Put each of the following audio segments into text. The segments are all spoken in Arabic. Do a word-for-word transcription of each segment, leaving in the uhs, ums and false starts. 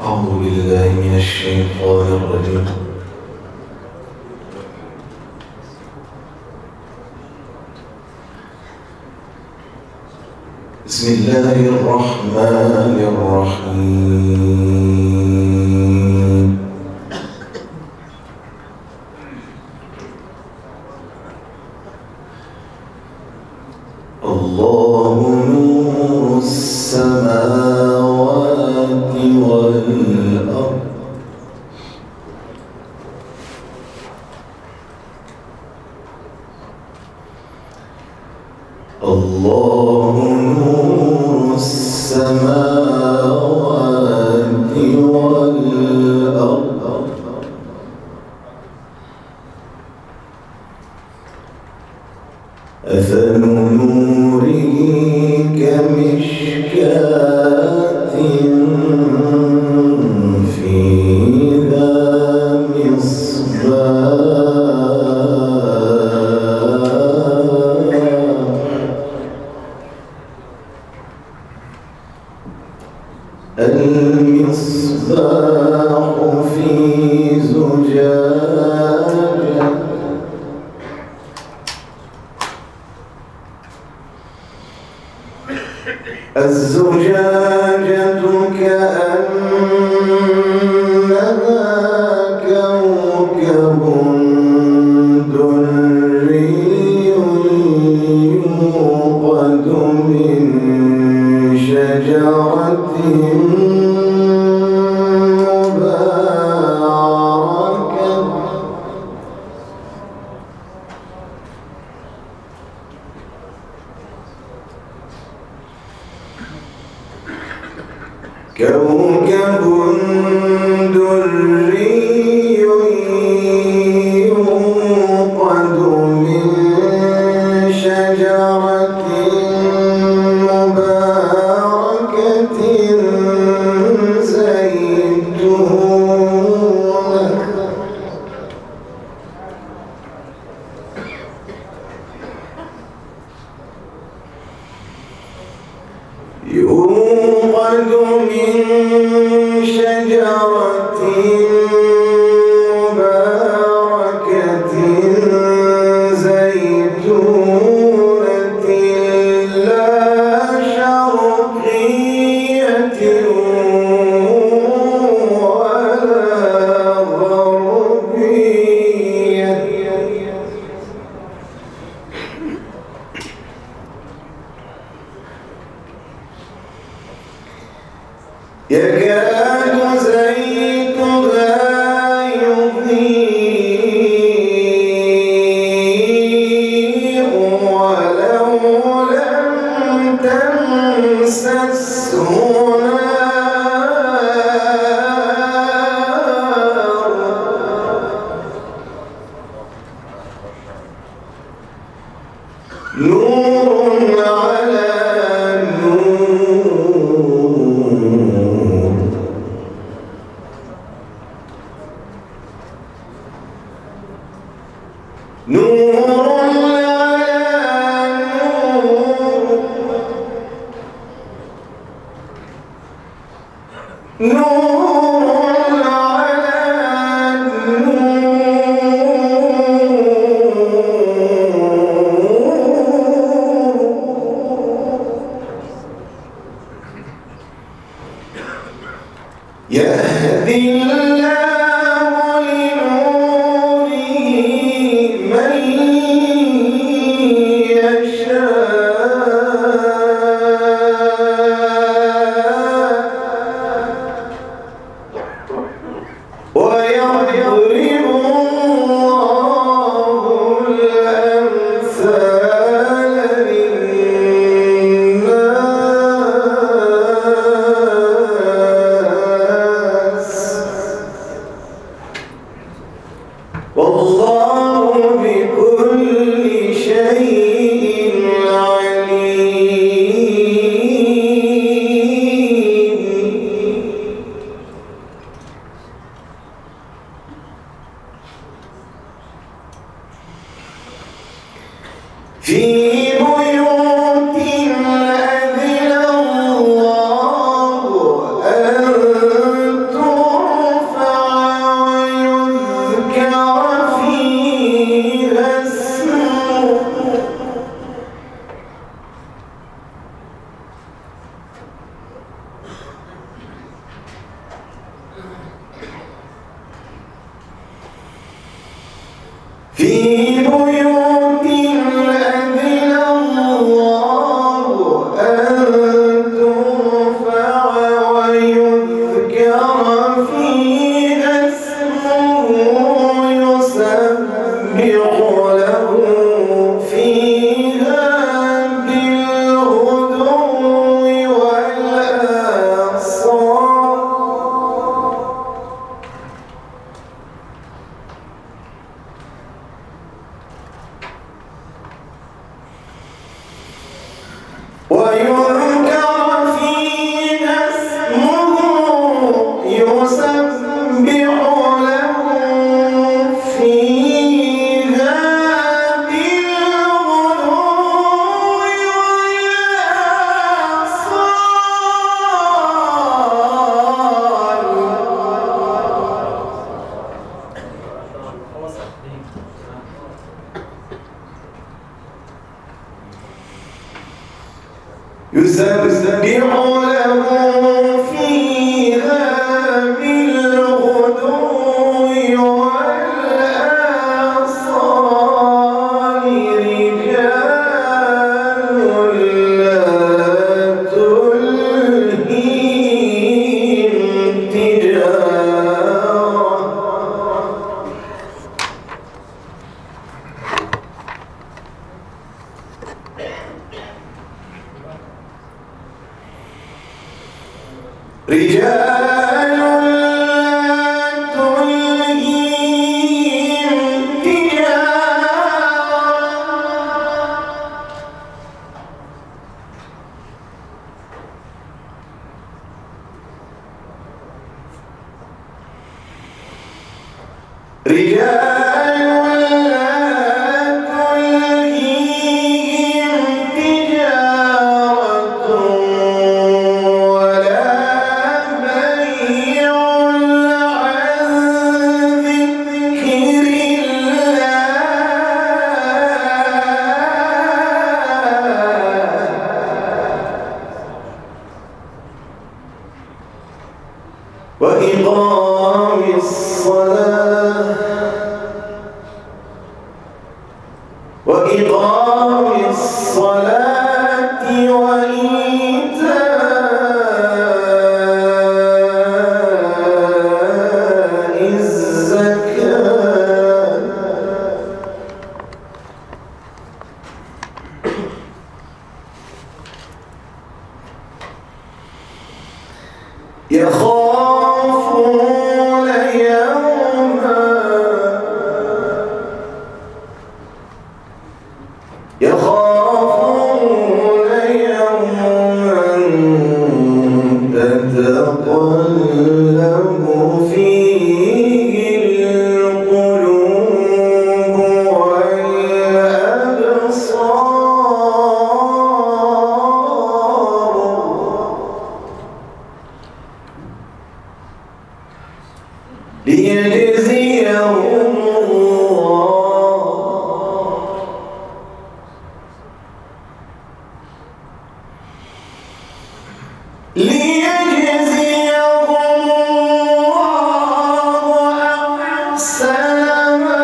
أعوذ بالله من الشيطان الرجيم. بسم الله الرحمن الرحيم. الله نور السماوات والأرض الله نور السماوات والأرض مثل نوره كمشكاة فيها مصباح المصباح في زجاجة الزجاجة كأنها كوكب دري يوقد من شجرة كوكب دري يوقد من شجرة مباركة زيتونة يوقد من شجرة مباركة زيتونة لا شرقية ولا غربية يكاد زيتها يضيء ولو لم تمسسه نار نور على نور على نور نور على نور يهدي الله لنوره من ويضرب الله الأمثال للناس يسبح له فيها بالغدو والآصال رجال لا تلهيهم تجارة رجال لا تلهيهم تجارة رجال لا تلهيهم تجارة ولا بيع عن ذكر الله وإقام الصلاة وإقام الصلاة وإيتاء الزكاة يخافون يوما يخافون يوما تتقلب فيه القلوب والأبصار ليجزيهم ليجزيهم الله أحسن ما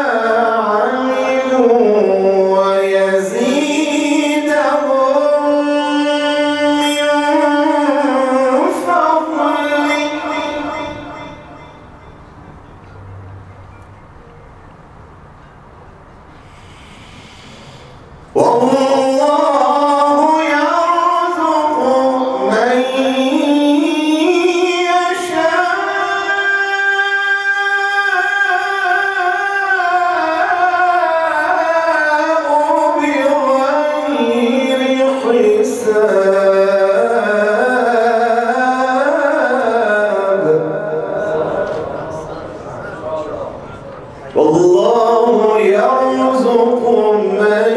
عملوا ويزيدهم من فضله والله يرزق من يشاء بغير حساب والله يرزق من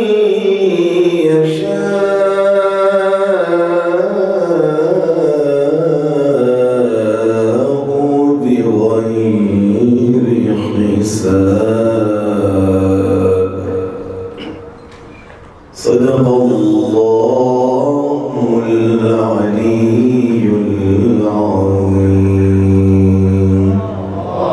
يشاء بغير حساب صدق الله العليم